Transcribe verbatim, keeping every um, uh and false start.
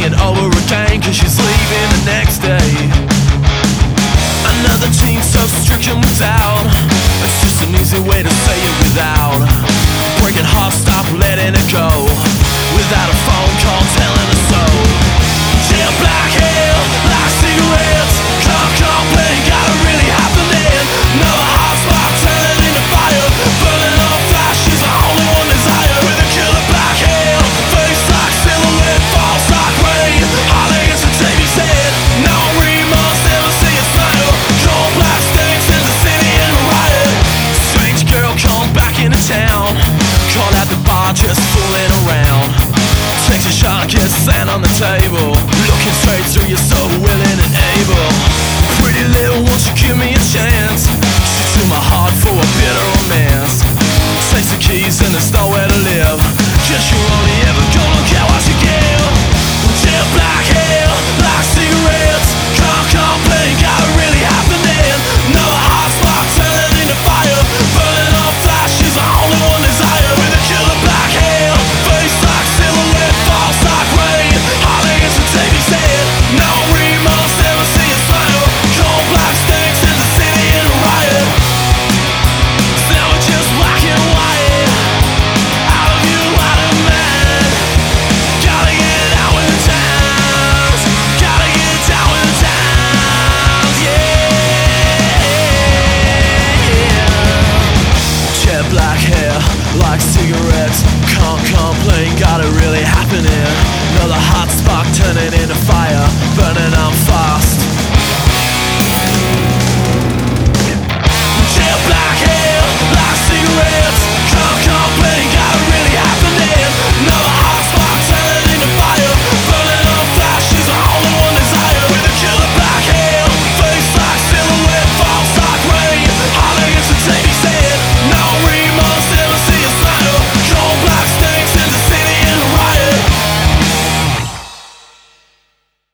it over again, cause she's leaving the next day. Another teen so stricken without, it's just an easy way to say it without breaking heart, stop letting it go, without a phone call telling us so. Jet black hair, like cigarettes, can't complain, gotta really happening. Another hot spot turning into fire, burning on flash, she's the only one desire. With a killer black hair, face like silhouette, falls like rain, hot against the T V's head, no remorse, never see a smile. Cold black stinks in the city in a riot. Strange girl come back into town, caught at the bar just fooling around. Takes a shot, gets sand on the table, looking straight through you, so willing and able. Pretty little, won't you give me a chance? She took my heart for a bit of romance. Takes the keys and there's nowhere to live, guess you're only ever gonna get what you give. Jet black hair, like cigarettes, can't complain, got it really happening. Another hot spot turning into fire, burning on flash, she's the only one desire. With a killer black hair, face like silhouette, falls like rain, hot against the T V's head, no remorse, never see a smile. Cold black stinks in the city in a riot. So now we're just black and white, out of view, out of mind. Gotta get out with the times, gotta get down with the times, yeah. Jet black hair, like cigarettes, can't complain, got it really happening. Another hot spark turning into fire, burning on fire.